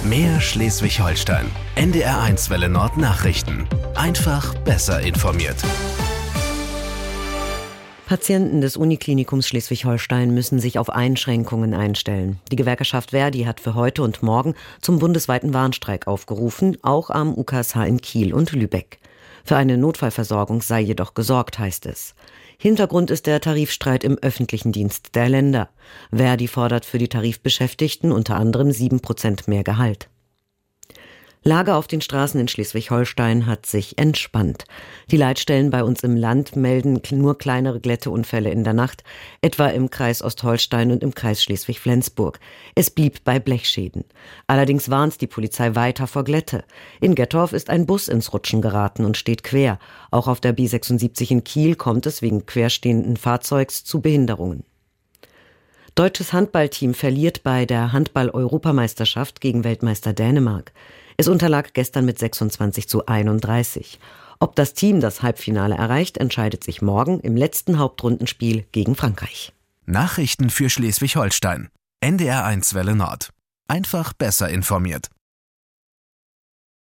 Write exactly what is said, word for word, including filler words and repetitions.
Mehr Schleswig-Holstein. N D R eins Welle Nord Nachrichten. Einfach besser informiert. Patienten des Uniklinikums Schleswig-Holstein müssen sich auf Einschränkungen einstellen. Die Gewerkschaft ver.di hat für heute und morgen zum bundesweiten Warnstreik aufgerufen, auch am U K S H in Kiel und Lübeck. Für eine Notfallversorgung sei jedoch gesorgt, heißt es. Hintergrund ist der Tarifstreit im öffentlichen Dienst der Länder. ver.di fordert für die Tarifbeschäftigten unter anderem sieben Prozent mehr Gehalt. Lage auf den Straßen in Schleswig-Holstein hat sich entspannt. Die Leitstellen bei uns im Land melden nur kleinere Glätteunfälle in der Nacht, etwa im Kreis Ostholstein und im Kreis Schleswig-Flensburg. Es blieb bei Blechschäden. Allerdings warnt die Polizei weiter vor Glätte. In Gettorf ist ein Bus ins Rutschen geraten und steht quer. Auch auf der B sechsundsiebzig in Kiel kommt es wegen querstehenden Fahrzeugs zu Behinderungen. Deutsches Handballteam verliert bei der Handball-Europameisterschaft gegen Weltmeister Dänemark. Es unterlag gestern mit sechsundzwanzig zu einunddreißig. Ob das Team das Halbfinale erreicht, entscheidet sich morgen im letzten Hauptrundenspiel gegen Frankreich. Nachrichten für Schleswig-Holstein. N D R eins Welle Nord. Einfach besser informiert.